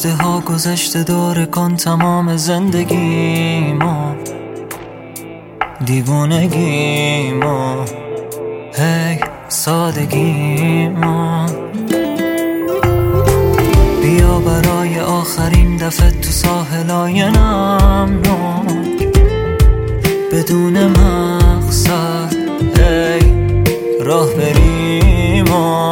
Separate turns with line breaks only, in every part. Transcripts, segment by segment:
گذشته ها گذشته داره کن تمام زندگیمو، دیوونگیمو، هی سادگیمو. بیا برای آخرین دفعه تو ساحلای نمناک، بدون مقصد هی راه بریم.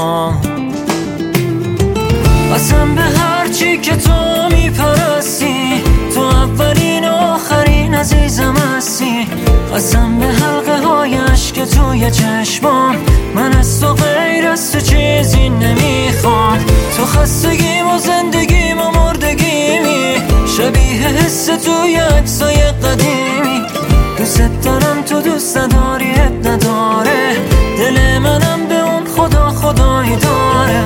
قسم به هرچی که تو میپرستی، تو اولین و آخرین عزیزم هستی. قسم به حلقه های عشق توی چشمام، من از تو غیر از تو چیزی نمیخوام. تو خستگیم و زندگیم و مردگیمی، شبیه حس توی عکسای قدیمی. دوست دارم تو دوست نداری اب نداره، دل منم به اون خدا خدایی داره.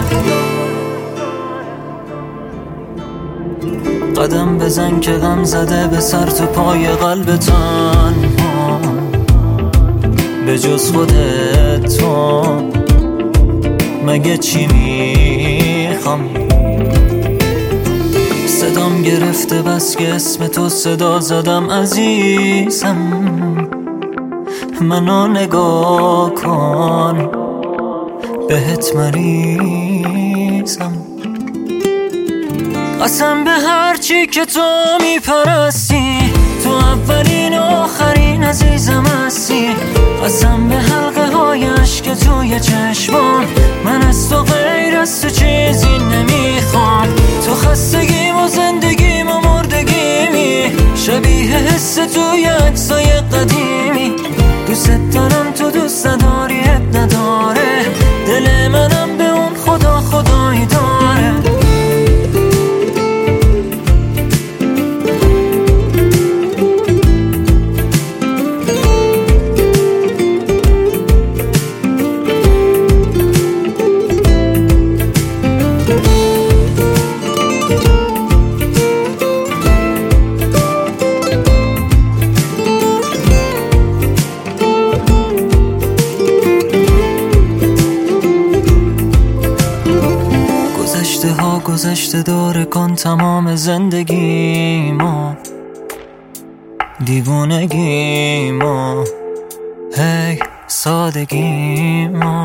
قدم بزن که غم زده به سر تو پای قلب تنها، به جز خودت تو مگه چی میخوام؟ صدام گرفته بس که اسم تو صدا زدم عزیزم، منو نگاه کن بهت مریضم. قسم به هرچی که تو میپرستی، تو اولین و آخرین عزیزم هستی. قسم به حلقه های عشق توی چشمام، من از تو غیر از تو چیزی نمیخوام. تو خستگیم و زندگیم و مردگیمی، شبیه حس توی عکسای قدیمی. دوست دارم تو دوست نداری اب نداره، دل منم به اون خدا خدایی داره. گذشته داره کن تمام زندگیمو، دیوونگیمو، هی سادگیمو.